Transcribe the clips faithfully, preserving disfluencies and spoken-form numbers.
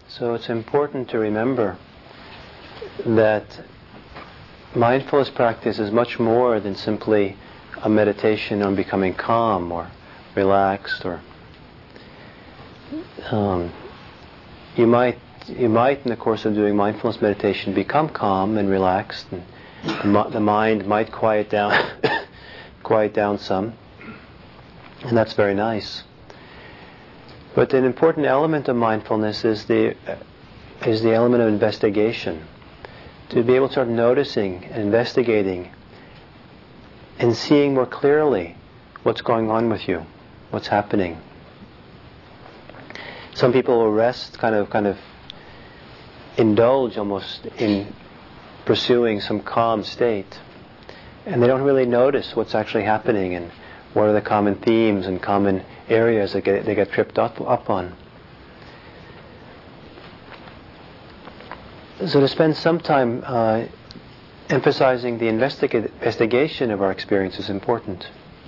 So it's important to remember that mindfulness practice is much more than simply a meditation on becoming calm or relaxed, or um, you might you might in the course of doing mindfulness meditation become calm and relaxed, and the, the mind might quiet down quiet down some, and that's very nice. But an important element of mindfulness is the is the element of investigation. To be able to start noticing and investigating and seeing more clearly what's going on with you, what's happening. Some people will rest, kind of kind of indulge almost in pursuing some calm state, and they don't really notice what's actually happening and what are the common themes and common areas that get, they get tripped up, up on. So to spend some time uh, emphasizing the investiga- investigation of our experience is important.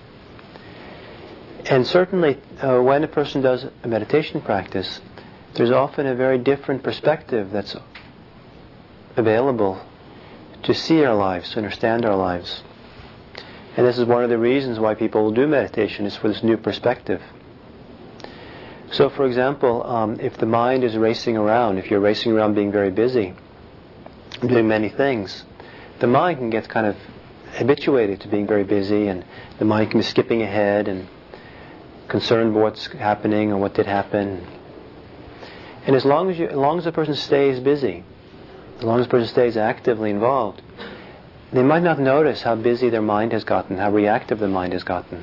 And certainly uh, when a person does a meditation practice, there's often a very different perspective that's available to see our lives, to understand our lives. And this is one of the reasons why people do meditation, is for this new perspective. So for example, um, if the mind is racing around, if you're racing around being very busy, doing many things, the mind can get kind of habituated to being very busy, and the mind can be skipping ahead and concerned with what's happening or what did happen. And as long as you, as long as the person stays busy, as long as the person stays actively involved, they might not notice how busy their mind has gotten, how reactive the mind has gotten.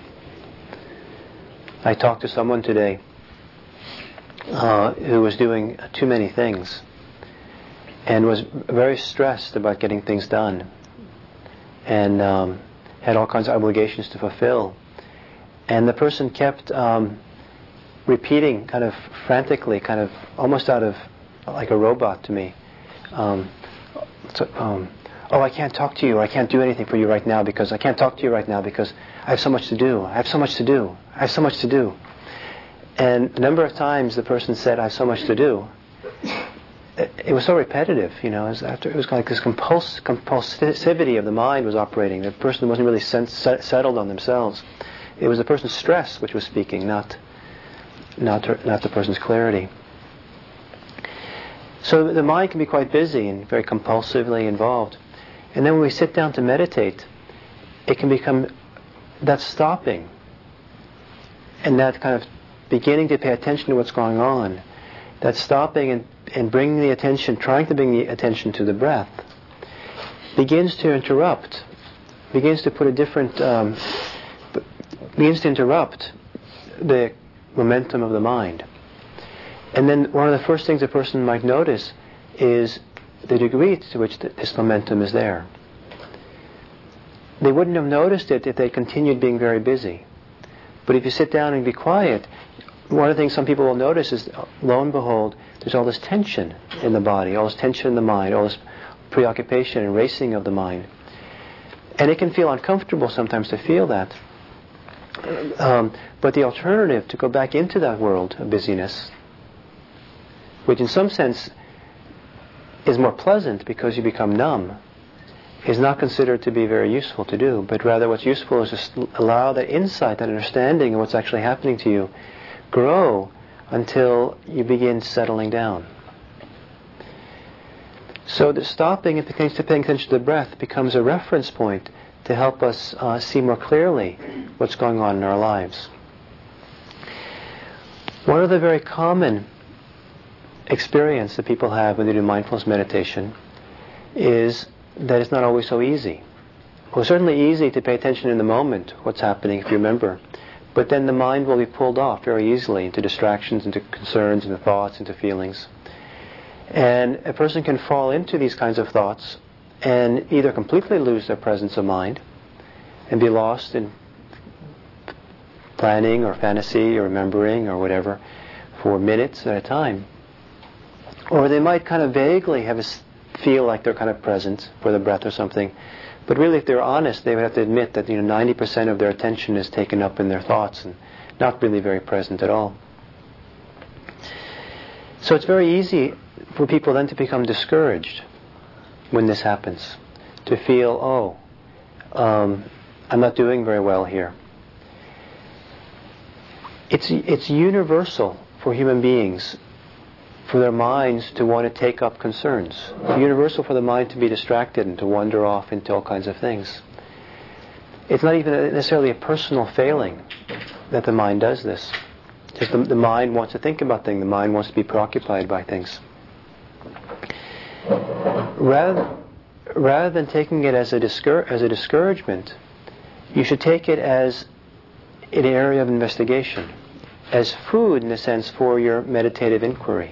I talked to someone today uh, who was doing too many things and was very stressed about getting things done, and um, had all kinds of obligations to fulfill. And the person kept um, repeating kind of frantically, kind of almost out of like a robot to me, um, so, um, oh, I can't talk to you, or I can't do anything for you right now because I can't talk to you right now because I have so much to do. I have so much to do. I have so much to do. And a number of times the person said, I have so much to do. It, it was so repetitive, you know. It was, after, it was like this compuls- compulsivity of the mind was operating. The person wasn't really sen- settled on themselves. It was the person's stress which was speaking, not, not, her, not the person's clarity. So the mind can be quite busy and very compulsively involved. And then when we sit down to meditate, it can become that stopping and that kind of beginning to pay attention to what's going on, that stopping and, and bringing the attention, trying to bring the attention to the breath, begins to interrupt, begins to put a different, um, begins to interrupt the momentum of the mind. And then one of the first things a person might notice is the degree to which th- this momentum is there. They wouldn't have noticed it if they continued being very busy. But if you sit down and be quiet, one of the things some people will notice is, lo and behold, there's all this tension in the body, all this tension in the mind, all this preoccupation and racing of the mind. And it can feel uncomfortable sometimes to feel that. Um, but the alternative, to go back into that world of busyness, which in some sense is more pleasant because you become numb, is not considered to be very useful to do. But rather what's useful is just allow that insight, that understanding of what's actually happening to you, grow until you begin settling down. So the stopping and paying attention to the breath becomes a reference point to help us uh, see more clearly what's going on in our lives. One of the very common experience that people have when they do mindfulness meditation is that it's not always so easy. Well, it's certainly easy to pay attention in the moment, what's happening, if you remember. But then the mind will be pulled off very easily into distractions, into concerns, into thoughts, into feelings. And a person can fall into these kinds of thoughts and either completely lose their presence of mind and be lost in planning or fantasy or remembering or whatever for minutes at a time. Or they might kind of vaguely have a feel like they're kind of present for the breath or something. But really, if they're honest, they would have to admit that, you know, ninety percent of their attention is taken up in their thoughts and not really very present at all. So it's very easy for people then to become discouraged when this happens, to feel, oh, um, I'm not doing very well here. It's it's universal for human beings, for their minds to want to take up concerns. It's universal for the mind to be distracted and to wander off into all kinds of things. It's not even necessarily a personal failing that the mind does this. Just the, the mind wants to think about things. The mind wants to be preoccupied by things. Rather, rather than taking it as a discour- as a discouragement, you should take it as an area of investigation, as food, in a sense, for your meditative inquiry.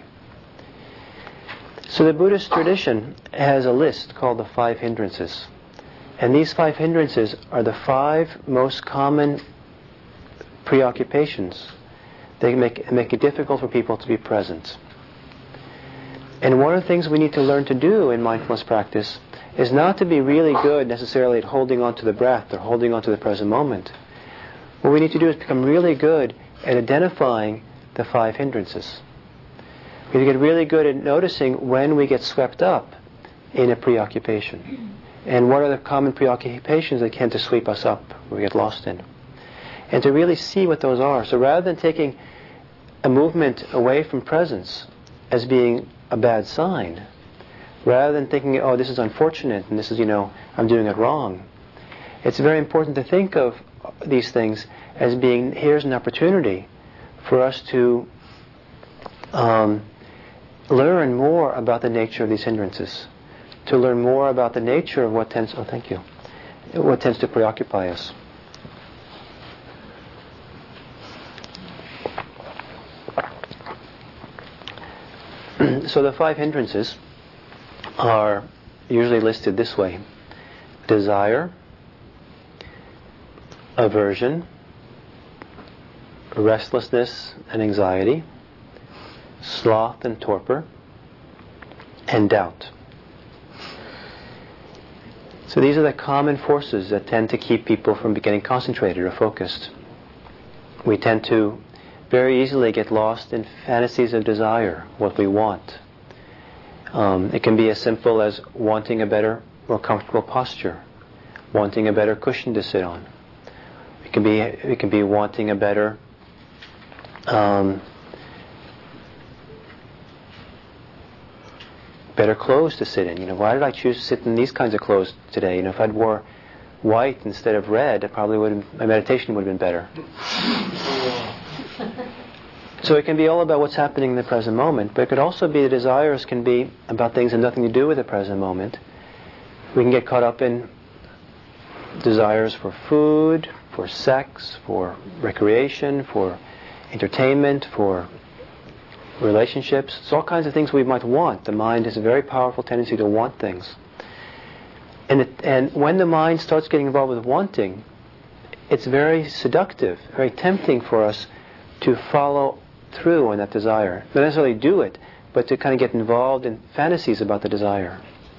So the Buddhist tradition has a list called the five hindrances. And these five hindrances are the five most common preoccupations. They make, make it difficult for people to be present. And one of the things we need to learn to do in mindfulness practice is not to be really good necessarily at holding on to the breath or holding on to the present moment. What we need to do is become really good at identifying the five hindrances. We need to get really good at noticing when we get swept up in a preoccupation. And what are the common preoccupations that tend to sweep us up, or we get lost in. And to really see what those are. So rather than taking a movement away from presence as being a bad sign, rather than thinking, oh, this is unfortunate, and this is, you know, I'm doing it wrong, it's very important to think of these things as being, here's an opportunity for us to um, learn more about the nature of these hindrances, to learn more about the nature of what tends, oh, thank you, what tends to preoccupy us. So the five hindrances are usually listed this way: desire, aversion, restlessness and anxiety, sloth and torpor, and doubt. So these are the common forces that tend to keep people from getting concentrated or focused. We tend to very easily get lost in fantasies of desire, what we want. Um, it can be as simple as wanting a better, more comfortable posture, wanting a better cushion to sit on. It can be it can be wanting a better um, better clothes to sit in. You know, why did I choose to sit in these kinds of clothes today? You know, if I'd wore white instead of red, it probably would have, my meditation would have been better. So it can be all about what's happening in the present moment, but it could also be the desires can be about things that have nothing to do with the present moment. We can get caught up in desires for food, for sex, for recreation, for entertainment, for relationships. It's all kinds of things we might want. The mind has a very powerful tendency to want things. And, it, and when the mind starts getting involved with wanting, it's very seductive, very tempting for us to follow through on that desire. Not necessarily do it, but to kind of get involved in fantasies about the desire.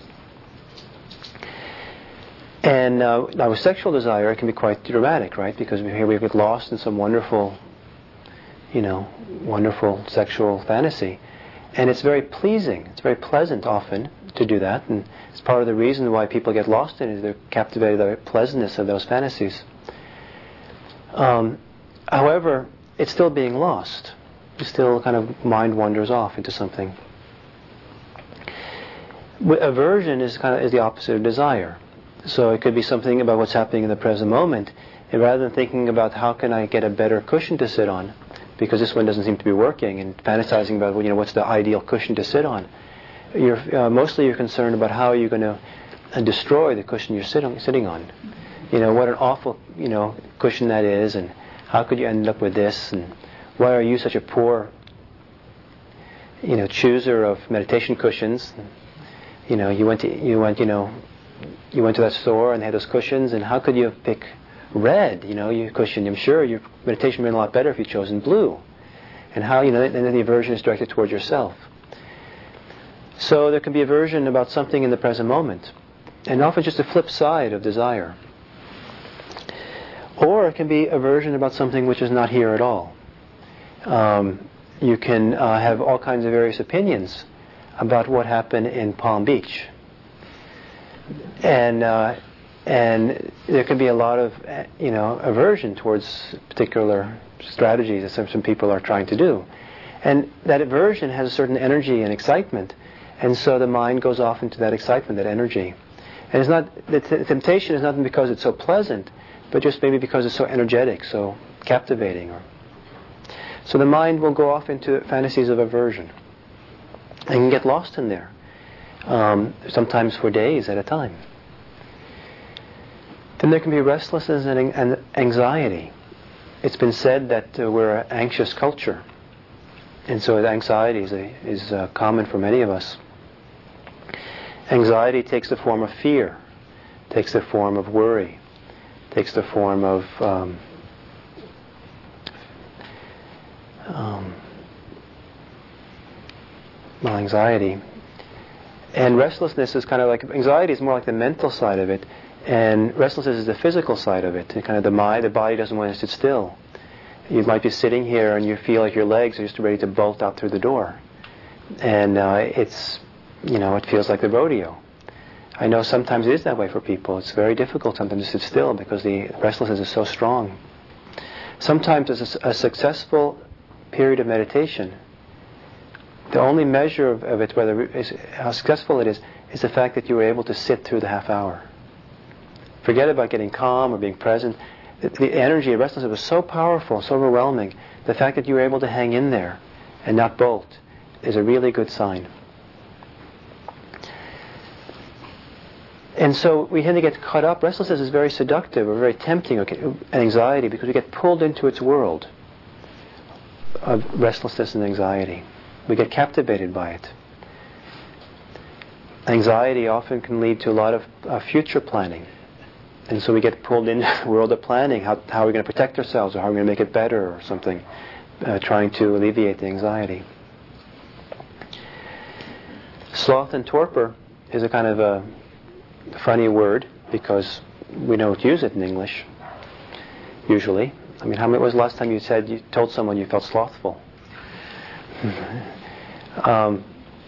And uh, now with sexual desire, it can be quite dramatic, right? Because here we get lost in some wonderful, you know, wonderful sexual fantasy. And it's very pleasing, it's very pleasant often to do that. And it's part of the reason why people get lost in it, is they're captivated by the pleasantness of those fantasies. Um, however, it's still being lost. It still kind of mind wanders off into something. Aversion is kind of is the opposite of desire. So it could be something about what's happening in the present moment, and rather than thinking about how can I get a better cushion to sit on, because this one doesn't seem to be working, and fantasizing about, you know, what's the ideal cushion to sit on, you're uh, mostly you're concerned about how you're going to uh, destroy the cushion you're sitting sitting on. You know, what an awful, you know, cushion that is, and how could you end up with this, and why are you such a poor, you know, chooser of meditation cushions? You know, you went to, you went, you know, you went to that store and they had those cushions, and how could you pick red, you know, your cushion? I'm sure your meditation would have been a lot better if you'd chosen blue. And how, you know, and then the aversion is directed towards yourself. So there can be aversion about something in the present moment, and often just a flip side of desire. Or it can be aversion about something which is not here at all. Um, you can uh, have all kinds of various opinions about what happened in Palm Beach. And uh, and there can be a lot of, you know, aversion towards particular strategies that some, some people are trying to do. And that aversion has a certain energy and excitement, and so the mind goes off into that excitement, that energy. And it's not, the t- temptation is not because it's so pleasant, but just maybe because it's so energetic, so captivating. Or so the mind will go off into fantasies of aversion and can get lost in there, um, sometimes for days at a time. Then there can be restlessness and, and anxiety. It's been said that uh, we're an anxious culture, and so anxiety is, a, is uh, common for many of us. Anxiety takes the form of fear, takes the form of worry, takes the form of um, um, well, anxiety. And restlessness is kind of like, anxiety is more like the mental side of it, and restlessness is the physical side of it. And kind of the mind, the body doesn't want to sit still. You might be sitting here and you feel like your legs are just ready to bolt out through the door. And uh, it's, you know, it feels like the rodeo. I know sometimes it is that way for people. It's very difficult sometimes to sit still because the restlessness is so strong. Sometimes it's a, a successful period of meditation. The only measure of, of it, whether it's, how successful it is, is the fact that you were able to sit through the half hour. Forget about getting calm or being present. The, the energy of restlessness was so powerful, so overwhelming. The fact that you were able to hang in there and not bolt is a really good sign. And so we tend to get caught up. Restlessness is very seductive or very tempting, okay, and anxiety, because we get pulled into its world of restlessness and anxiety. We get captivated by it. Anxiety often can lead to a lot of uh, future planning. And so we get pulled into the world of planning. How, how are we going to protect ourselves, or how are we going to make it better, or something, uh, trying to alleviate the anxiety. Sloth and torpor is a kind of a funny word because we don't use it in English, usually. I mean, how many, when was the last time you said, you told someone you felt slothful? um,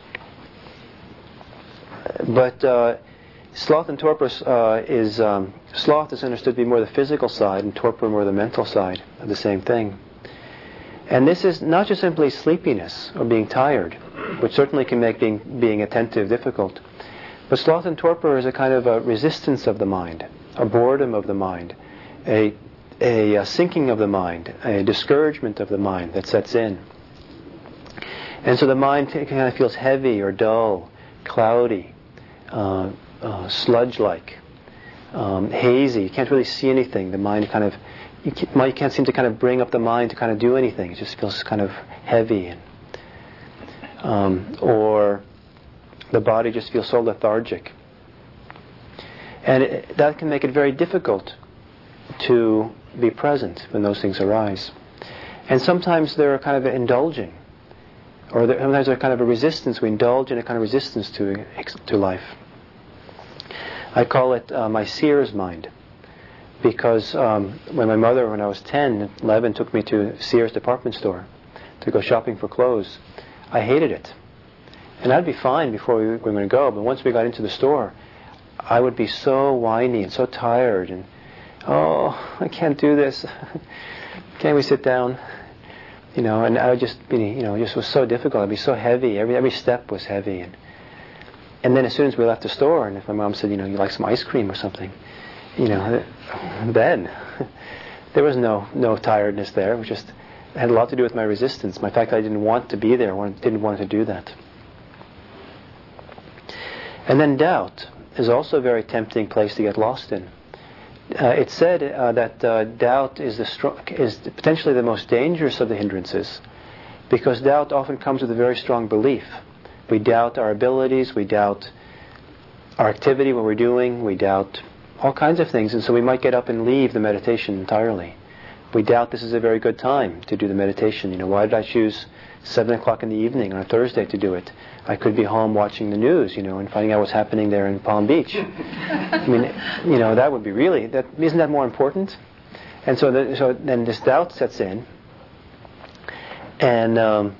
but uh, sloth and torpor uh, is, um, sloth is understood to be more the physical side and torpor more the mental side of the same thing. And this is not just simply sleepiness or being tired, which certainly can make being, being attentive difficult. But sloth and torpor is a kind of a resistance of the mind, a boredom of the mind, a, a, a sinking of the mind, a discouragement of the mind that sets in. And so the mind kind of feels heavy or dull, cloudy, uh, uh, sludge-like, um, hazy. You can't really see anything. The mind kind of, you can't, you can't seem to kind of bring up the mind to kind of do anything. It just feels kind of heavy. And, um, or the body just feels so lethargic. And it, that can make it very difficult to be present when those things arise. And sometimes they're kind of indulging. Or there, sometimes there's kind of a resistance. We indulge in a kind of resistance to to life. I call it uh, my seer's mind. Because um, when my mother, when I was ten, eleven, took me to Sears department store to go shopping for clothes, I hated it. And I'd be fine before we were going to go, but once we got into the store, I would be so whiny and so tired, and, oh, I can't do this. Can't we sit down? You know, and I would just be, you know, it just was so difficult. I'd be so heavy. Every every step was heavy. And and then as soon as we left the store, and if my mom said, you know, you like some ice cream or something, you know, then there was no no tiredness there. It was just, it had a lot to do with my resistance. My fact that I didn't want to be there, I didn't want to do that. And then doubt is also a very tempting place to get lost in. Uh, it's said uh, that uh, doubt is the str- is potentially the most dangerous of the hindrances, because doubt often comes with a very strong belief. We doubt our abilities, we doubt our activity, what we're doing, we doubt all kinds of things, and so we might get up and leave the meditation entirely. We doubt this is a very good time to do the meditation. You know, why did I choose seven o'clock in the evening on a Thursday to do it? I could be home watching the news, you know, and finding out what's happening there in Palm Beach. I mean, you know, that would be really, that, isn't that more important? And so, the, so then this doubt sets in, And um,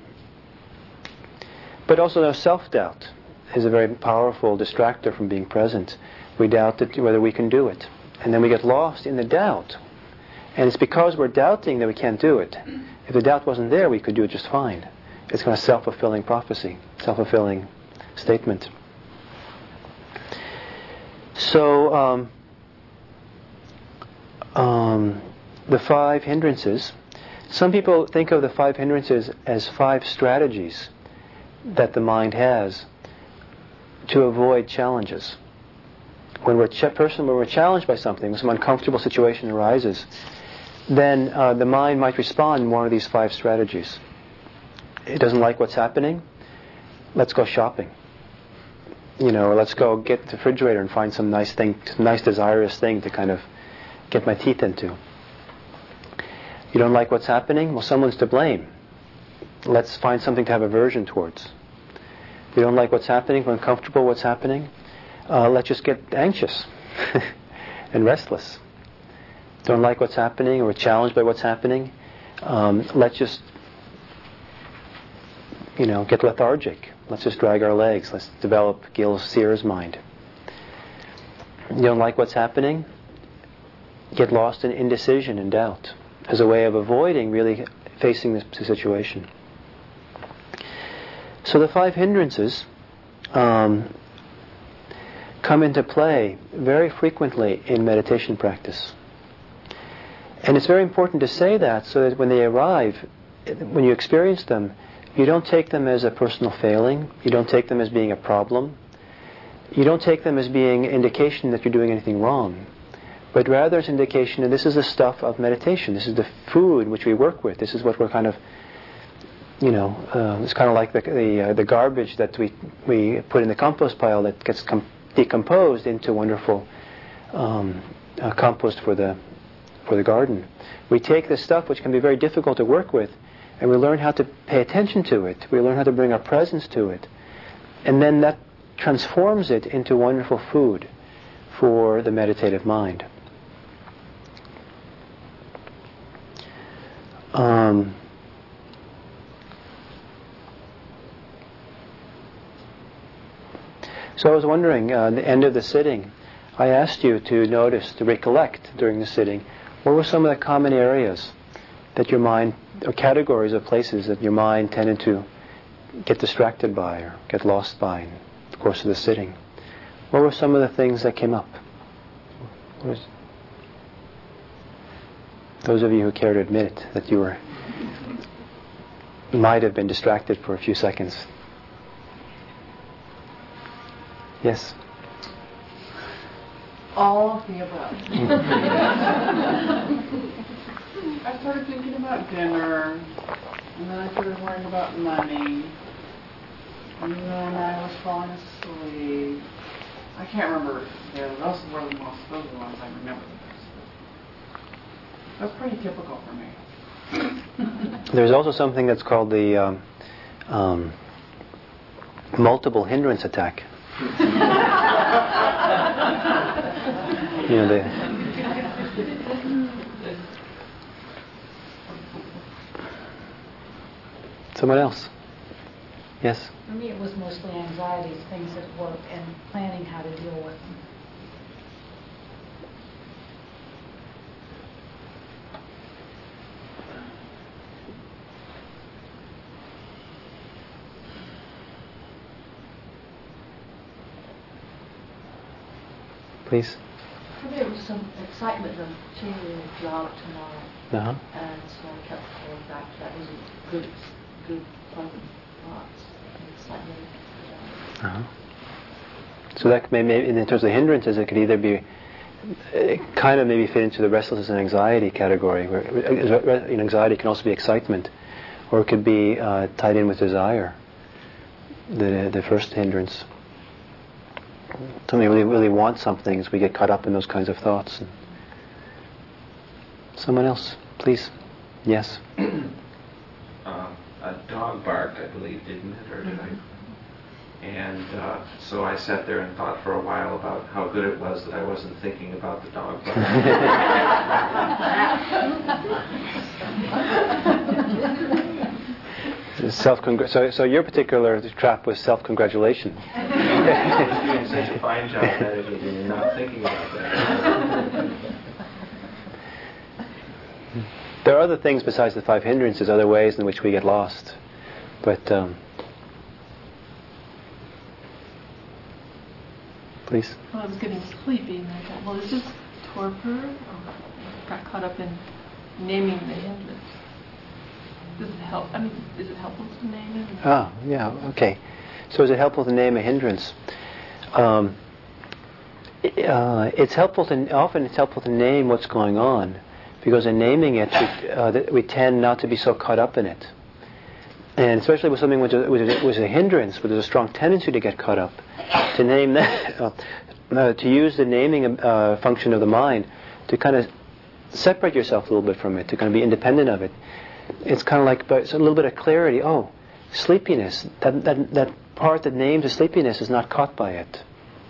but also, now, self-doubt is a very powerful distractor from being present. We doubt that whether we can do it, and then we get lost in the doubt. And it's because we're doubting that we can't do it. If the doubt wasn't there, we could do it just fine. It's kind of self-fulfilling prophecy, self-fulfilling statement. So, um, um, the five hindrances. Some people think of the five hindrances as five strategies that the mind has to avoid challenges. When we're ch- person, when we're challenged by something, when some uncomfortable situation arises, then uh, the mind might respond in one of these five strategies. It doesn't like what's happening. Let's go shopping. You know, or let's go get the refrigerator and find some nice thing, nice desirous thing to kind of get my teeth into. You don't like what's happening? Well, someone's to blame. Let's find something to have aversion towards. You don't like what's happening, we're uncomfortable what's happening? Uh, let's just get anxious and restless. Don't like what's happening, or we're challenged by what's happening? Um, let's just, you know, get lethargic. Let's just drag our legs. Let's develop Gil Sears' mind. You don't like what's happening? Get lost in indecision and doubt as a way of avoiding really facing this situation. So the five hindrances um, come into play very frequently in meditation practice. And it's very important to say that so that when they arrive, when you experience them, you don't take them as a personal failing. You don't take them as being a problem. You don't take them as being an indication that you're doing anything wrong. But rather it's an indication that this is the stuff of meditation. This is the food which we work with. This is what we're kind of, you know, uh, it's kind of like the the, uh, the garbage that we we put in the compost pile that gets com- decomposed into wonderful um, uh, compost for the for the garden. We take this stuff which can be very difficult to work with, and we learn how to pay attention to it. We learn how to bring our presence to it, and then that transforms it into wonderful food for the meditative mind. Um, so I was wondering, uh, at the end of the sitting, I asked you to notice, to recollect during the sitting, what were some of the common areas that your mind, or categories of places that your mind tended to get distracted by or get lost by in the course of the sitting? What were some of the things that came up? What was, those of you who care to admit that you were might have been distracted for a few seconds. Yes? All of the above. I started thinking about dinner, and then I started worrying about money, and then I was falling asleep. I can't remember. Yeah, those were the most, those are the ones I remember the best. That's pretty typical for me. There's also something that's called the um, um, multiple hindrance attack. You know, the someone else. Yes? For me, it was mostly anxieties, things at work, and planning how to deal with them. Please. For me, it was some excitement of changing the job tomorrow, Uh-huh. and so I kept going back to that. It was a good, good, pleasant thoughts, excitement. Uh-huh. So that may, maybe in terms of hindrances, it could either be it kind of maybe fit into the restlessness and anxiety category, where you know, anxiety can also be excitement, or it could be uh, tied in with desire. The the first hindrance. Somebody really really wants something, so we get caught up in those kinds of thoughts. Someone else, please. Yes. uh, a dog barked, I believe, didn't it, or did I? And uh, so I sat there and thought for a while about how good it was that I wasn't thinking about the dog bark. Self so so your particular trap was self-congratulation. You're doing such a fine job meditating, you're not thinking about that. There are other things besides the five hindrances, other ways in which we get lost. But, um, please. Well, I was getting sleepy, and I thought, well, is this torpor? Or I got caught up in naming the hindrance. Does it help? I mean, is it helpful to name it? Ah, yeah, okay. So is it helpful to name a hindrance? Um, uh, it's helpful to, often it's helpful to name what's going on, because in naming it, we, uh, th- we tend not to be so caught up in it. And especially with something which was a hindrance, where there's a strong tendency to get caught up, to name that, uh, uh, to use the naming uh, function of the mind to kind of separate yourself a little bit from it, to kind of be independent of it. It's kind of like, but it's a little bit of clarity. Oh, sleepiness. That that that part that names the sleepiness is not caught by it.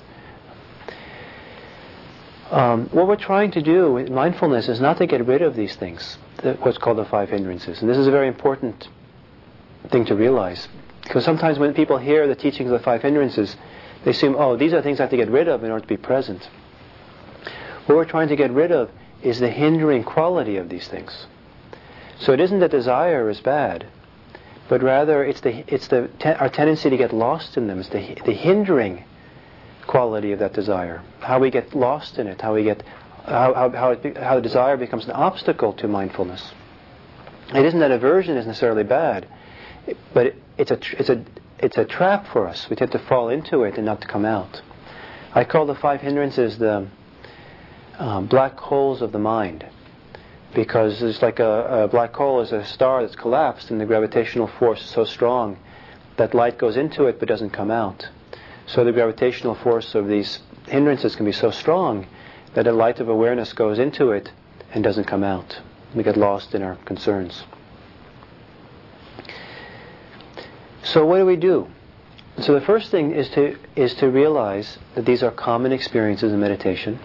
Um, what we're trying to do with mindfulness is not to get rid of these things, the, what's called the five hindrances. And this is a very important thing to realize, because sometimes when people hear the teachings of the five hindrances, they assume, oh, these are things I have to get rid of in order to be present. What we're trying to get rid of is the hindering quality of these things. So it isn't that desire is bad, but rather it's the it's the te- our tendency to get lost in them. It's the the hindering quality of that desire. How we get lost in it. How we get how how how, it be, how the desire becomes an obstacle to mindfulness. It isn't that aversion is necessarily bad, but it, it's a tr- it's a it's a trap for us. We tend to fall into it and not to come out. I call the five hindrances the um, black holes of the mind. Because it's like a, a black hole is a star that's collapsed, and the gravitational force is so strong that light goes into it but doesn't come out. So the gravitational force of these hindrances can be so strong that a light of awareness goes into it and doesn't come out. We get lost in our concerns. So what do we do? So the first thing is to is to realize that these are common experiences in meditation.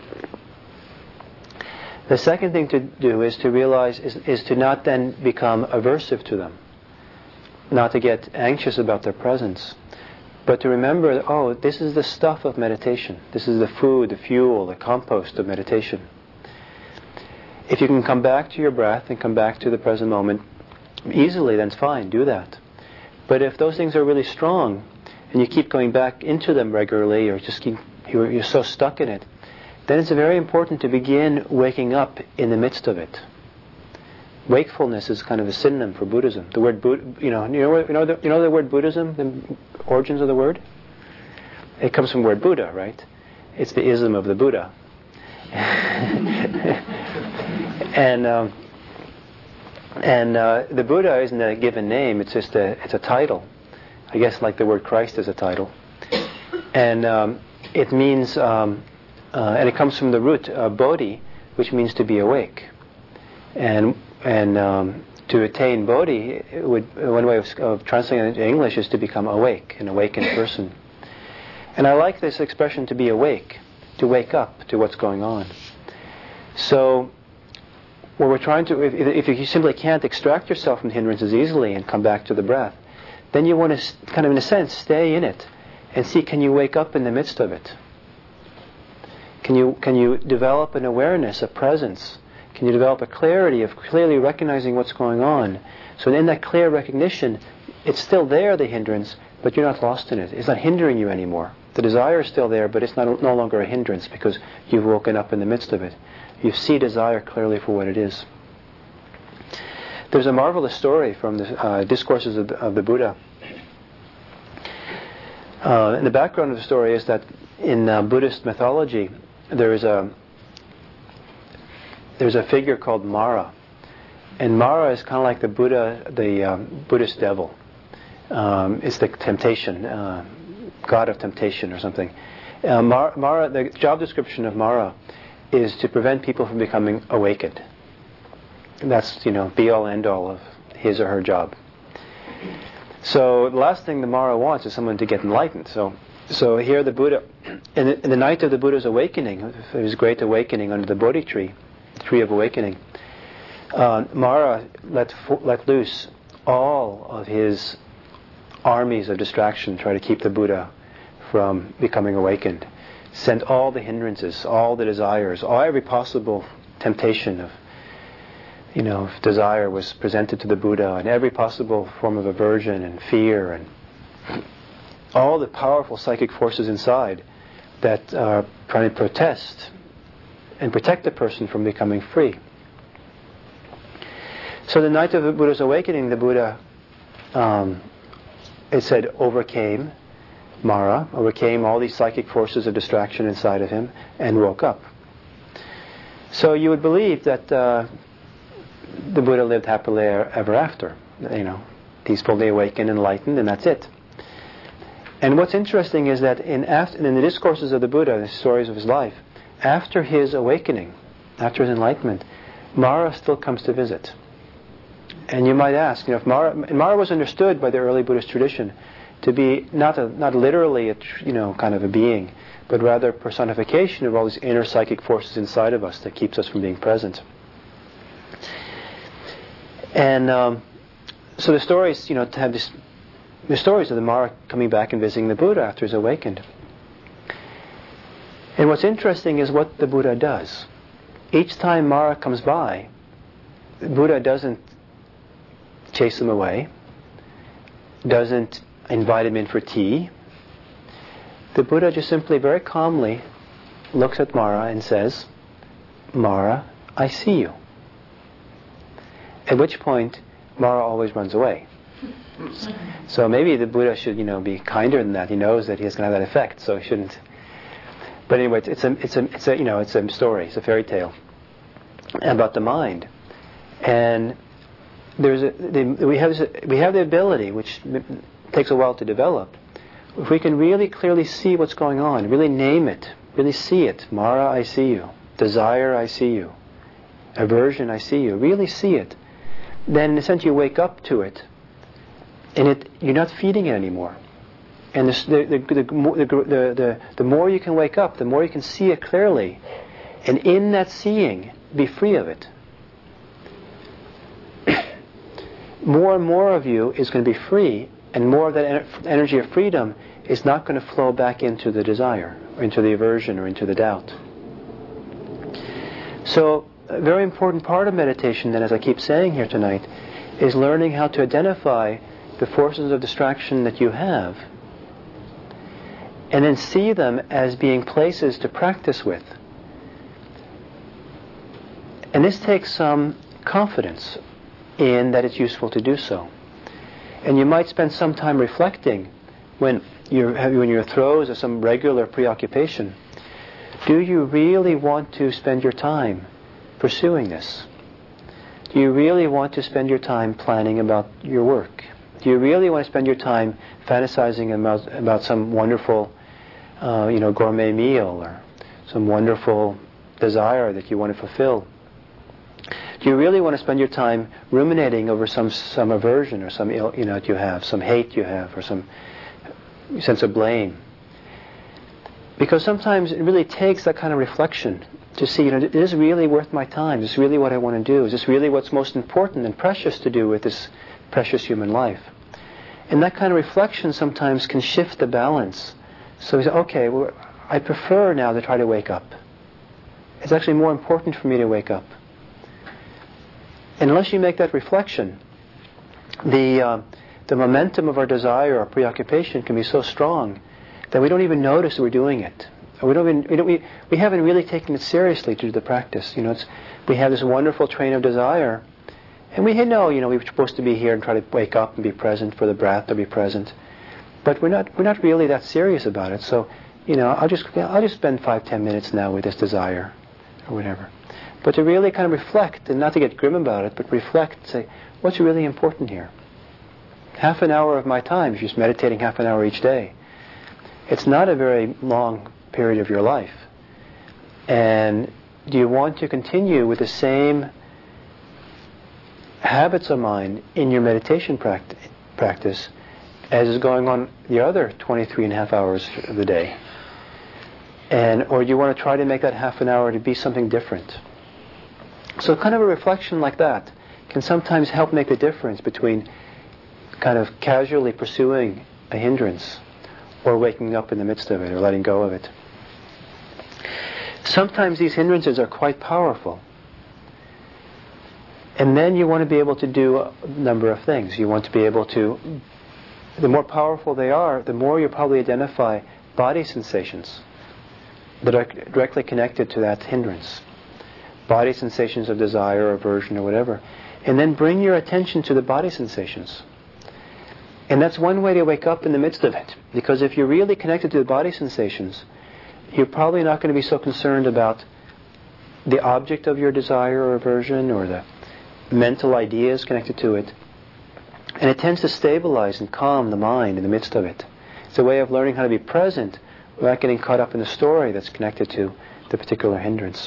The second thing to do is to realize is, is to not then become aversive to them, not to get anxious about their presence, but to remember that, oh, this is the stuff of meditation. This is the food, the fuel, the compost of meditation. If you can come back to your breath and come back to the present moment easily, then it's fine, do that. But if those things are really strong and you keep going back into them regularly, or just keep, you're, you're so stuck in it, then it's very important to begin waking up in the midst of it. Wakefulness is kind of a synonym for Buddhism. The word, Bud- you know, you know, you know, the, you know the word Buddhism, the origins of the word? It comes from the word Buddha, right? It's the ism of the Buddha. and um, and uh, the Buddha isn't a given name; it's just a it's a title. I guess like the word Christ is a title, and um, it means. Um, Uh, and it comes from the root uh, bodhi, which means to be awake. And and um, to attain bodhi, it would, one way of, of translating it into English is to become awake, an awakened person. And I like this expression, to be awake, to wake up to what's going on. So what we're trying to, if, if you simply can't extract yourself from hindrances easily and come back to the breath, then you want to kind of, in a sense, stay in it and see, can you wake up in the midst of it? Can you can you develop an awareness, a presence? Can you develop a clarity of clearly recognizing what's going on? So in that clear recognition, it's still there, the hindrance, but you're not lost in it. It's not hindering you anymore. The desire is still there, but it's not no longer a hindrance because you've woken up in the midst of it. You see desire clearly for what it is. There's a marvelous story from the uh, discourses of the, of the Buddha. Uh, and the background of the story is that in uh, Buddhist mythology, there is a there's a figure called Mara, and Mara is kind of like the Buddha, the um, Buddhist devil. Um, it's the temptation, uh, god of temptation or something. Uh, Mara, Mara, the job description of Mara is to prevent people from becoming awakened. And that's, you know, be all end all of his or her job. So the last thing the Mara wants is someone to get enlightened. So. So here the Buddha, in the, in the night of the Buddha's awakening, his great awakening under the Bodhi tree, the tree of awakening, uh, Mara let fo- let loose all of his armies of distraction try to keep the Buddha from becoming awakened. Sent all the hindrances, all the desires, all every possible temptation of, you know, if desire was presented to the Buddha, and every possible form of aversion and fear, and all the powerful psychic forces inside that are trying to protest and protect the person from becoming free. So the night of the Buddha's awakening, the Buddha, um, it said, overcame Mara, overcame all these psychic forces of distraction inside of him, and woke up. So you would believe that uh, the Buddha lived happily ever after, you know, peacefully awakened, enlightened, and that's it. And what's interesting is that in, after, in the discourses of the Buddha, the stories of his life, after his awakening, after his enlightenment, Mara still comes to visit. And you might ask, you know, if Mara, Mara was understood by the early Buddhist tradition to be not a, not literally a, you know, kind of a being, but rather a personification of all these inner psychic forces inside of us that keeps us from being present. And um, so the stories, you know, to have this, the stories of the Mara coming back and visiting the Buddha after he's awakened. And what's interesting is what the Buddha does. Each time Mara comes by, the Buddha doesn't chase him away, doesn't invite him in for tea. The Buddha just simply, very calmly, looks at Mara and says, Mara, I see you. At which point, Mara always runs away. So maybe the Buddha should, you know, be kinder than that. He knows that he's going to have that effect, so he shouldn't. But anyway, it's, it's a, it's a, it's a, you know, it's a story, it's a fairy tale about the mind, and there's a, the, we have this, we have the ability, which takes a while to develop. If we can really clearly see what's going on, really name it, really see it. Mara, I see you. Desire, I see you. Aversion, I see you. Really see it. Then, in a sense, you wake up to it, and it you're not feeding it anymore. And the the the, the, the, the the more you can wake up, the more you can see it clearly, and in that seeing, be free of it. More and more of you is going to be free, and more of that en- energy of freedom is not going to flow back into the desire, or into the aversion, or into the doubt. So, a very important part of meditation, then, as I keep saying here tonight, is learning how to identify the forces of distraction that you have, and then see them as being places to practice with. And this takes some confidence in that it's useful to do so. And you might spend some time reflecting when you're when you're in throes of some regular preoccupation. Do you really want to spend your time pursuing this? Do you really want to spend your time planning about your work? Do you really want to spend your time fantasizing about, about some wonderful, uh, you know, gourmet meal, or some wonderful desire that you want to fulfill? Do you really want to spend your time ruminating over some some aversion or some ill, you know, that you have, some hate you have, or some sense of blame? Because sometimes it really takes that kind of reflection to see, you know, is this really worth my time? Is this really what I want to do? Is this really what's most important and precious to do with this precious human life? And that kind of reflection sometimes can shift the balance. So we say, okay, well, I prefer now to try to wake up. It's actually more important for me to wake up. And unless you make that reflection, the uh, the momentum of our desire or preoccupation can be so strong that we don't even notice we're doing it. We don't even we don't, we, we haven't really taken it seriously to do the practice. You know, it's, we have this wonderful train of desire, and we know, you know, we're supposed to be here and try to wake up and be present for the breath, to be present, but we're not we're not really that serious about it. So, you know, I'll just I'll just spend five ten minutes now with this desire, or whatever. But to really kind of reflect, and not to get grim about it, but reflect, say, what's really important here? Half an hour of my time, if you're just meditating half an hour each day, it's not a very long period of your life. And do you want to continue with the same habits of mind in your meditation practice, practice as is going on the other twenty-three and a half hours of the day? And or do you want to try to make that half an hour to be something different? So kind of a reflection like that can sometimes help make the difference between kind of casually pursuing a hindrance, or waking up in the midst of it, or letting go of it. Sometimes these hindrances are quite powerful. And then you want to be able to do a number of things. You want to be able to, the more powerful they are, the more you probably identify body sensations that are directly connected to that hindrance. Body sensations of desire or aversion or whatever. And then bring your attention to the body sensations. And that's one way to wake up in the midst of it. Because if you're really connected to the body sensations, you're probably not going to be so concerned about the object of your desire or aversion or the mental ideas connected to it. And it tends to stabilize and calm the mind in the midst of it. It's a way of learning how to be present without getting caught up in the story that's connected to the particular hindrance.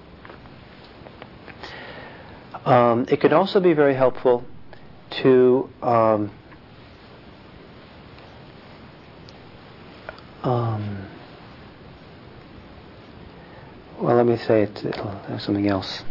Um, it could also be very helpful to um, um, well, let me say it, it'll, something else.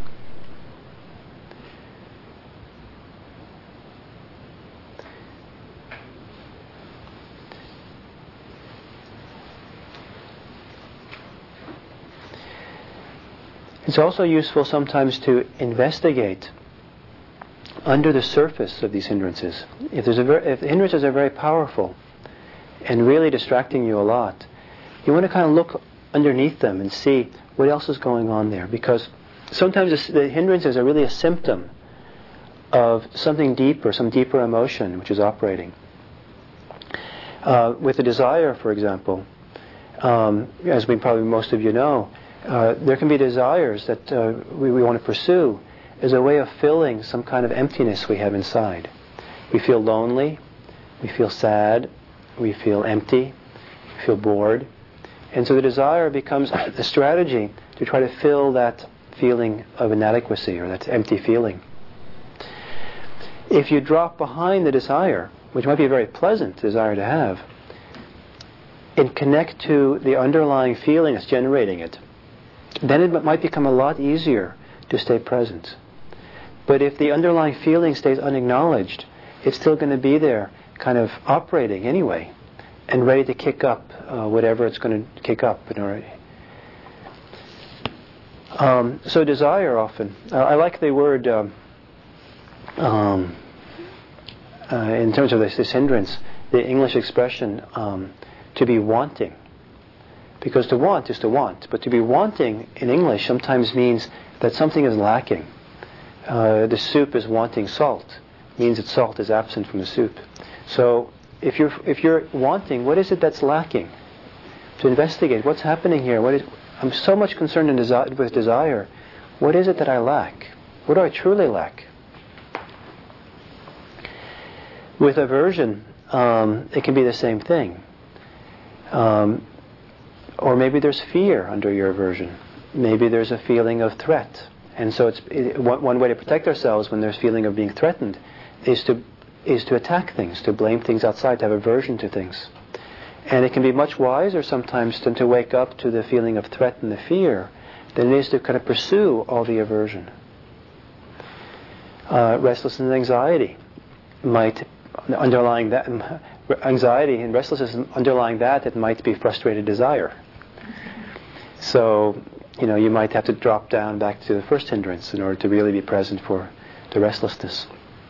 It's also useful sometimes to investigate under the surface of these hindrances. If, there's a ver- if the hindrances are very powerful and really distracting you a lot, you want to kind of look underneath them and see what else is going on there. Because sometimes the, the hindrances are really a symptom of something deeper, some deeper emotion which is operating. Uh, with the desire, for example, um, as we probably most of you know, Uh, there can be desires that uh, we, we want to pursue as a way of filling some kind of emptiness we have inside. We feel lonely, we feel sad, we feel empty, we feel bored. And so the desire becomes a strategy to try to fill that feeling of inadequacy or that empty feeling. If you drop behind the desire, which might be a very pleasant desire to have, and connect to the underlying feeling that's generating it, then it might become a lot easier to stay present. But if the underlying feeling stays unacknowledged, it's still going to be there, kind of operating anyway, and ready to kick up uh, whatever it's going to kick up. Um, so desire often. Uh, I like the word, um, um, uh, in terms of this, this hindrance, the English expression, um, to be wanting. Because to want is to want. But to be wanting in English sometimes means that something is lacking. Uh, the soup is wanting salt. It means that salt is absent from the soup. So if you're if you're wanting, what is it that's lacking? To investigate what's happening here. What is, I'm so much concerned in desi- with desire. What is it that I lack? What do I truly lack? With aversion, um, it can be the same thing. Um, Or maybe there's fear under your aversion. Maybe there's a feeling of threat. And so it's it, one, one way to protect ourselves when there's feeling of being threatened is to is to attack things, to blame things outside, to have aversion to things. And it can be much wiser sometimes than to wake up to the feeling of threat and the fear than it is to kind of pursue all the aversion. Uh, restlessness and anxiety might underlying that anxiety and restlessness underlying that it might be frustrated desire. So, you know, you might have to drop down back to the first hindrance in order to really be present for the restlessness.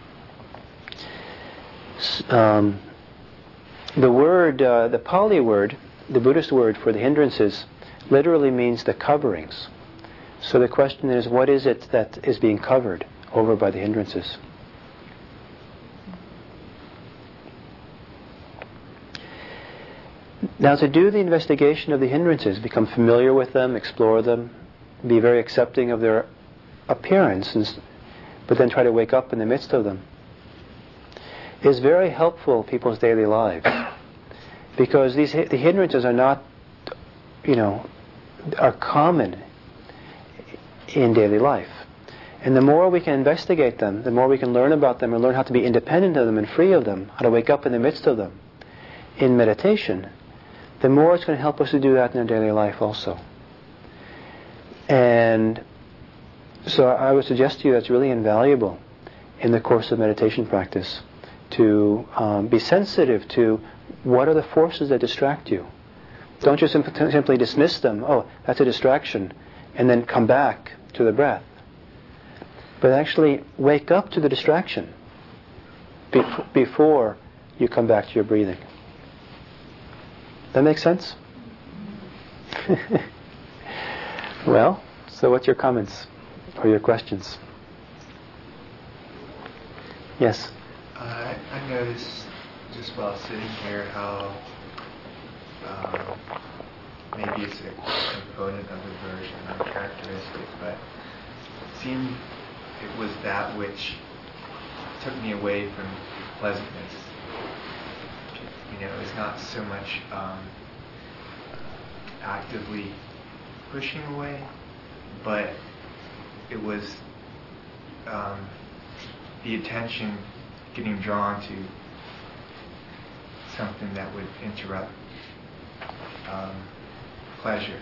Um, the word, uh, the Pali word, the Buddhist word for the hindrances, literally means the coverings. So the question is, what is it that is being covered over by the hindrances? Now, to do the investigation of the hindrances, become familiar with them, explore them, be very accepting of their appearance, and, but then try to wake up in the midst of them, is very helpful in people's daily lives. Because these the hindrances are not, you know, are common in daily life. And the more we can investigate them, the more we can learn about them and learn how to be independent of them and free of them, how to wake up in the midst of them in meditation, the more it's going to help us to do that in our daily life also. And so I would suggest to you that's really invaluable in the course of meditation practice, to um, be sensitive to what are the forces that distract you. Don't just sim- simply dismiss them. Oh, that's a distraction, and then come back to the breath. But actually wake up to the distraction bef- before you come back to your breathing. That makes sense? Well, so what's your comments or your questions? Yes? Uh, I noticed just while sitting here how um, maybe it's a component of aversion or characteristic, but it seemed it was that which took me away from pleasantness. You know, it's not so much um, actively pushing away, but it was um, the attention getting drawn to something that would interrupt um, pleasure.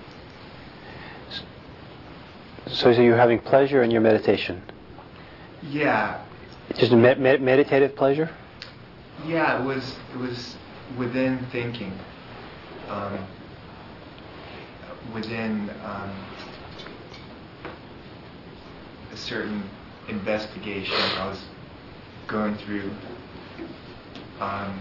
So, so you're having pleasure in your meditation? Yeah. Just a med- med- meditative pleasure? Yeah, it was it was within thinking, um, within um, a certain investigation I was going through, um,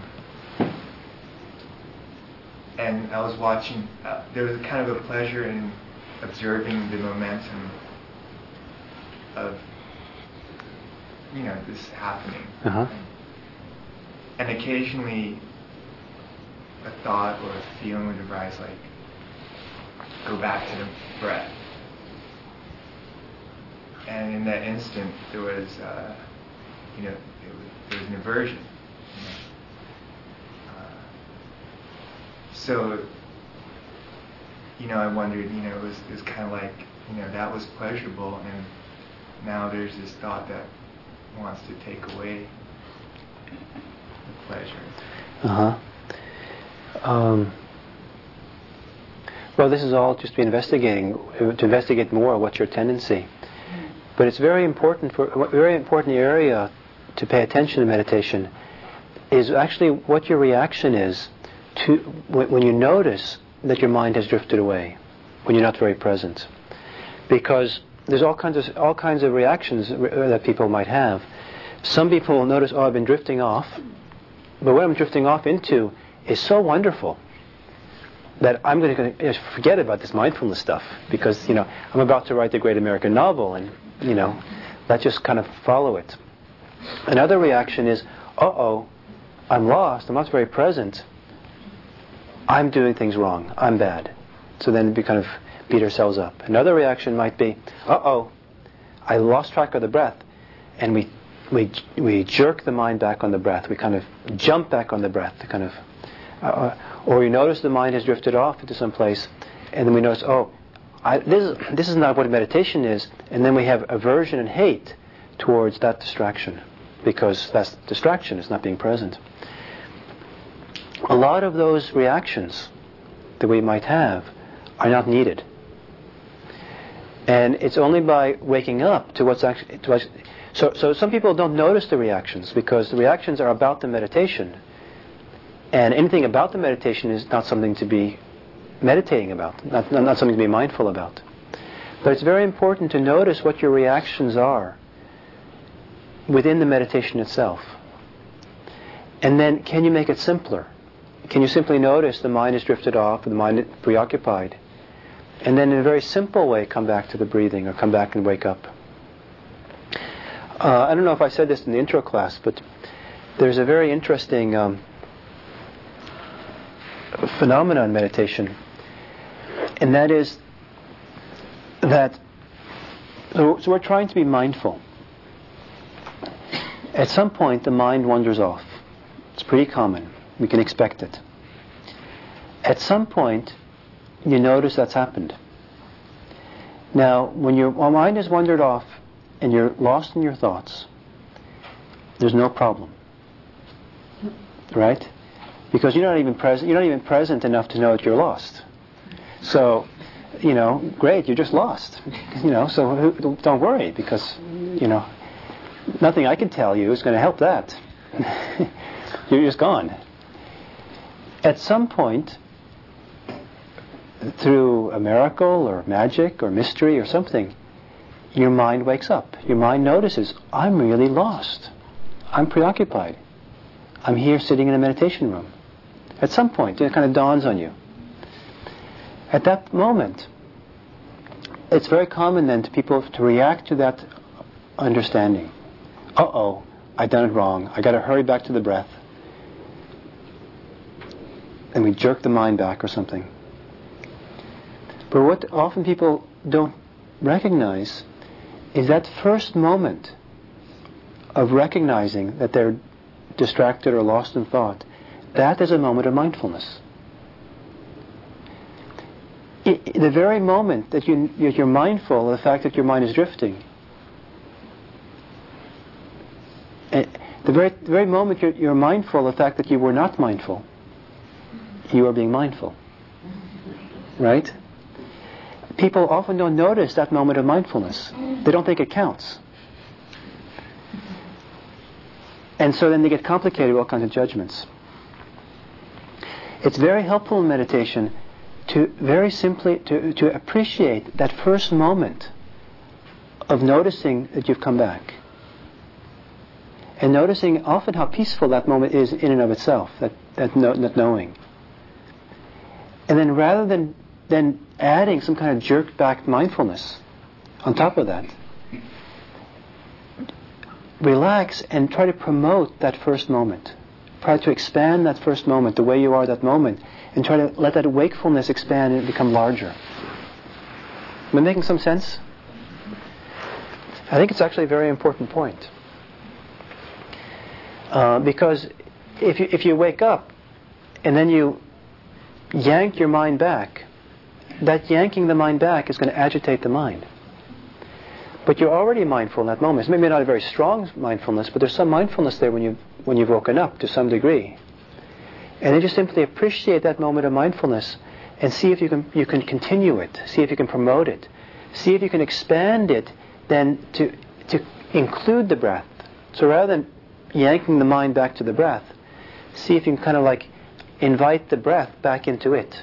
and I was watching. Uh, there was kind of a pleasure in observing the momentum of, you know, this happening. Uh-huh. And occasionally a thought or a feeling would arise, like, go back to the breath. And in that instant, there was, uh, you know, it was, there was an aversion. You know? uh, so, you know, I wondered, you know, it was, it was kind of like, you know, that was pleasurable, and now there's this thought that wants to take away the pleasure. Uh-huh. Um, well, this is all just to be investigating, to investigate more what's your tendency. But it's very important for a very important area to pay attention to meditation is actually what your reaction is to when, when you notice that your mind has drifted away, when you're not very present, because there's all kinds of all kinds of reactions that people might have. Some people will notice, oh, I've been drifting off, but what I'm drifting off into is so wonderful that I'm going to forget about this mindfulness stuff because, you know, I'm about to write the great American novel, and, you know, let's just kind of follow it. Another reaction is, uh-oh, I'm lost, I'm not very present, I'm doing things wrong, I'm bad. So then we kind of beat ourselves up. Another reaction might be, uh-oh, I lost track of the breath, and we we we jerk the mind back on the breath. We kind of jump back on the breath, kind of, uh, or we notice the mind has drifted off into some place, and then we notice, oh, I, this is this is not what meditation is, and then we have aversion and hate towards that distraction, because that's distraction, it's not being present. A lot of those reactions that we might have are not needed. And it's only by waking up to what's actually... To what's, so, so some people don't notice the reactions because the reactions are about the meditation. And anything about the meditation is not something to be meditating about, not, not, not something to be mindful about. But it's very important to notice what your reactions are within the meditation itself. And then can you make it simpler? Can you simply notice the mind has drifted off, the mind is preoccupied, and then in a very simple way come back to the breathing or come back and wake up? Uh, I don't know if I said this in the intro class, but there's a very interesting um, phenomenon in meditation, and that is that so, so we're trying to be mindful. At some point the mind wanders off. It's pretty common. We can expect it. At some point you notice that's happened. Now when your mind has wandered off and you're lost in your thoughts, there's no problem. Right? Because you're not even present you're not even present enough to know that you're lost. So, you know, great, you're just lost. You know, so don't worry, because, you know, nothing I can tell you is going to help that. You're just gone. At some point, through a miracle or magic or mystery or something, your mind wakes up. Your mind notices, I'm really lost. I'm preoccupied. I'm here sitting in a meditation room. At some point, it kind of dawns on you. At that moment, it's very common then to people to react to that understanding. Uh-oh, I've done it wrong. I got to hurry back to the breath. And we jerk the mind back or something. But what often people don't recognize is that first moment of recognizing that they're distracted or lost in thought. That is a moment of mindfulness. I, the very moment that you, you're mindful of the fact that your mind is drifting, the very, the very moment you're, you're mindful of the fact that you were not mindful, you are being mindful. Right? People often don't notice that moment of mindfulness. They don't think it counts. And so then they get complicated with all kinds of judgments. It's very helpful in meditation to very simply to, to appreciate that first moment of noticing that you've come back. And noticing often how peaceful that moment is in and of itself, that, that, no, that knowing. And then rather than, than adding some kind of jerked back mindfulness on top of that, relax and try to promote that first moment. Try to expand that first moment, the way you are that moment, and try to let that wakefulness expand and become larger. Am I making some sense? I think it's actually a very important point. Uh, because if you, if you wake up and then you yank your mind back, that yanking the mind back is going to agitate the mind. But you're already mindful in that moment. It's maybe not a very strong mindfulness, but there's some mindfulness there when you've, when you've woken up to some degree. And then just simply appreciate that moment of mindfulness and see if you can, you can continue it. See if you can promote it. See if you can expand it then to, to include the breath. So rather than yanking the mind back to the breath, see if you can kind of like invite the breath back into it.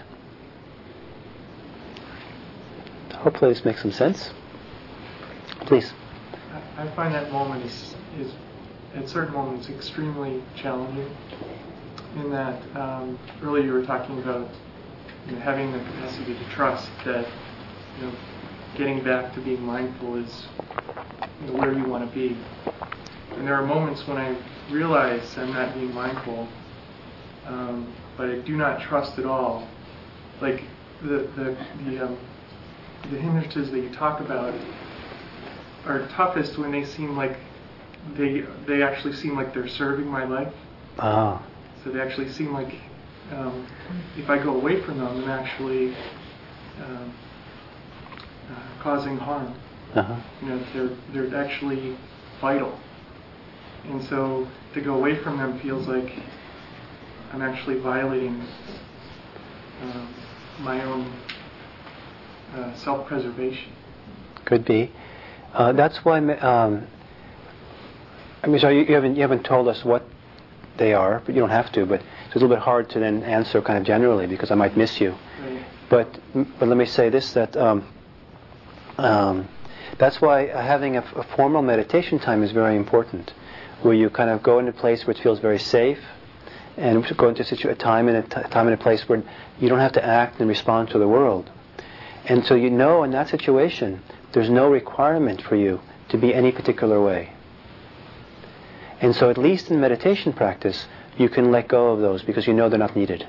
Hopefully this makes some sense. Please. I find that moment is, is at certain moments extremely challenging. In that um, earlier you were talking about you know, having the capacity to trust that you know getting back to being mindful is you know, where you want to be. And there are moments when I realize I'm not being mindful, um, but I do not trust at all. Like the the the, um, the hindrances that you talk about are toughest when they seem like they they actually seem like they're serving my life. Ah. So they actually seem like um, if I go away from them, I'm actually um, uh, causing harm. Uh-huh. You know, they're they're actually vital. And so to go away from them feels like I'm actually violating um, my own uh, self-preservation. Could be. Uh, that's why. Um, I mean, so you, you haven't you haven't told us what they are, but you don't have to. But it's a little bit hard to then answer kind of generally because I might miss you. Right. But but let me say this: that um, um, that's why having a, a formal meditation time is very important, where you kind of go into a place where it feels very safe, and go into a, situ- a time and a t- time and a place where you don't have to act and respond to the world. And so you know in that situation, there's no requirement for you to be any particular way. And so at least in meditation practice, you can let go of those because you know they're not needed.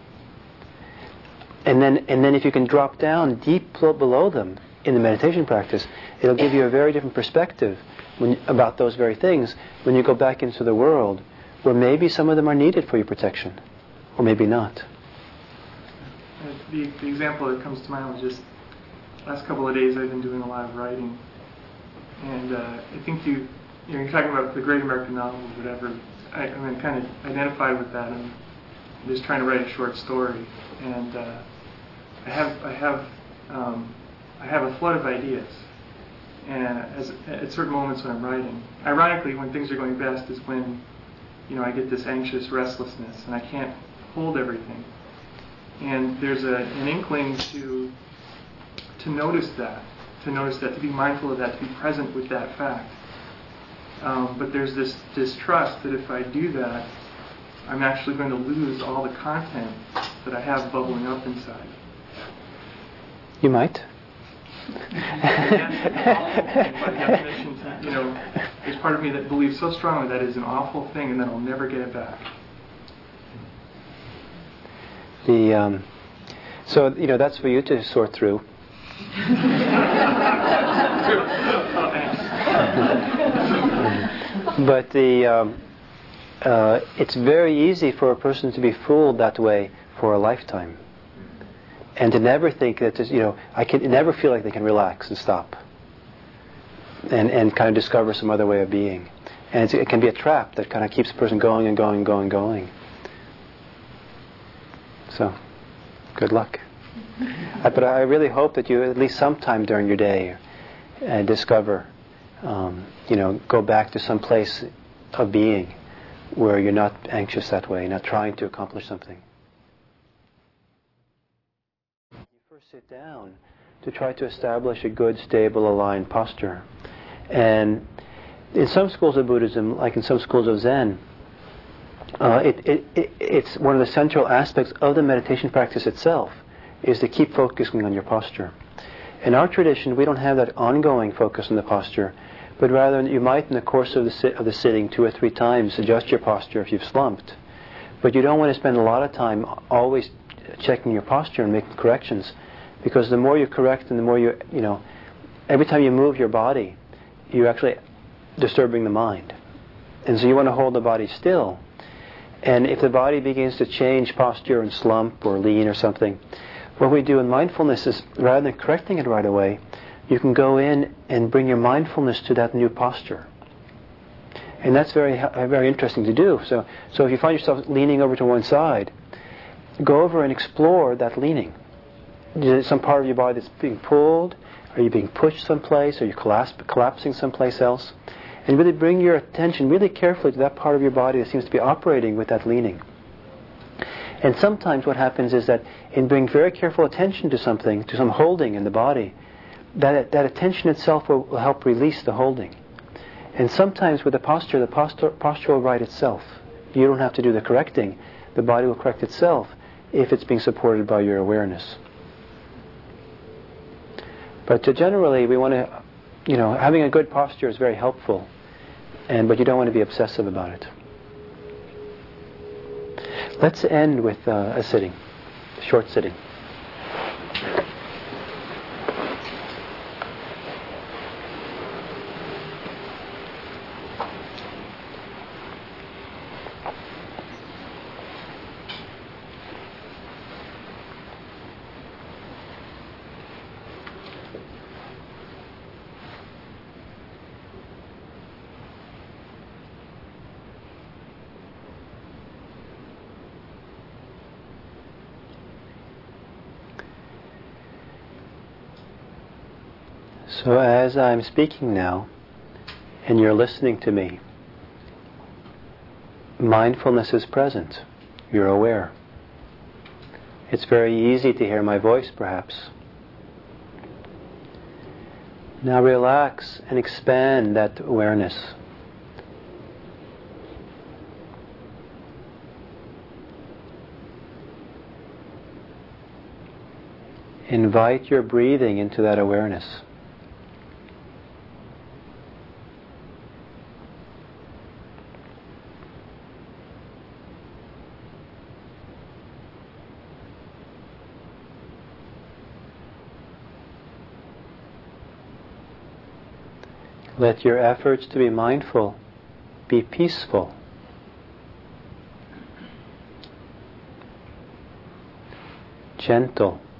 And then and then if you can drop down deep below them in the meditation practice, it'll give you a very different perspective when, about those very things when you go back into the world where maybe some of them are needed for your protection, or maybe not. The, the example that comes to mind was just last couple of days I've been doing a lot of writing, and uh, I think you, you know, you're talking about the great American novel or whatever. I, I mean, kind of identified with that. I'm just trying to write a short story, and uh, I have I have um, I have a flood of ideas, and as, at certain moments when I'm writing, ironically, when things are going best is when you know, I get this anxious restlessness and I can't hold everything. And there's a, an inkling to to notice that, to notice that, to be mindful of that, to be present with that fact. Um, but there's this distrust that if I do that, I'm actually going to lose all the content that I have bubbling up inside. You might. By definition, you know, there's part of me that believes so strongly that is an awful thing, and then I'll never get it back. The um, so you know that's for you to sort through. But the um, uh, it's very easy for a person to be fooled that way for a lifetime. And to never think that, you know, I can never feel like they can relax and stop. And and kind of discover some other way of being. And it's, it can be a trap that kind of keeps a person going and going and going and going. So, good luck. uh, but I really hope that you, at least sometime during your day, uh, discover, um, you know, go back to some place of being where you're not anxious that way, not trying to accomplish something. Sit down to try to establish a good, stable, aligned posture. And in some schools of Buddhism, like in some schools of Zen, uh, it, it, it, it's one of the central aspects of the meditation practice itself is to keep focusing on your posture. In our tradition, we don't have that ongoing focus on the posture, but rather you might, in the course of the, sit, of the sitting, two or three times adjust your posture if you've slumped. But you don't want to spend a lot of time always checking your posture and making corrections. Because the more you correct and the more you, you know, every time you move your body, you're actually disturbing the mind. And so you want to hold the body still. And if the body begins to change posture and slump or lean or something, what we do in mindfulness is, rather than correcting it right away, you can go in and bring your mindfulness to that new posture. And that's very, very interesting to do. So, so if you find yourself leaning over to one side, go over and explore that leaning. Is there some part of your body that's being pulled? Are you being pushed someplace? Are you collapse, collapsing someplace else? And really bring your attention really carefully to that part of your body that seems to be operating with that leaning. And sometimes what happens is that in bringing very careful attention to something, to some holding in the body, that, that attention itself will, will help release the holding. And sometimes with the posture, the posture, posture will right itself. You don't have to do the correcting. The body will correct itself if it's being supported by your awareness. But to generally, we want to, you know, having a good posture is very helpful, and but you don't want to be obsessive about it. Let's end with uh, a sitting, a short sitting. So as I'm speaking now, and you're listening to me, mindfulness is present. You're aware. It's very easy to hear my voice, perhaps. Now relax and expand that awareness. Invite your breathing into that awareness. Let your efforts to be mindful be peaceful. Gentle.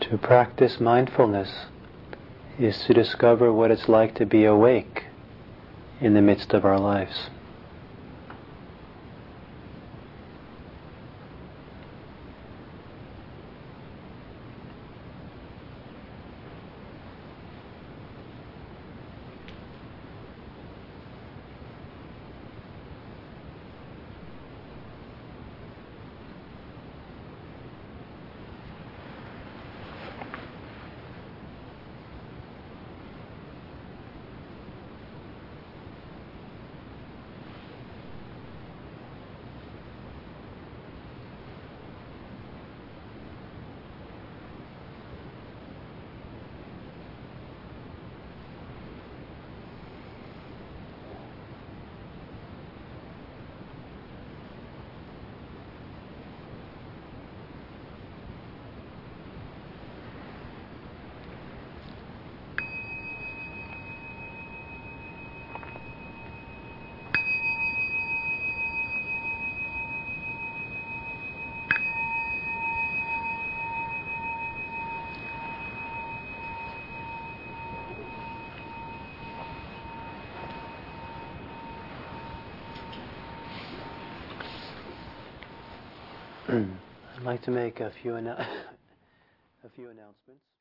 To practice mindfulness is to discover what it's like to be awake in the midst of our lives. I'd like to make a few, annou- a few announcements.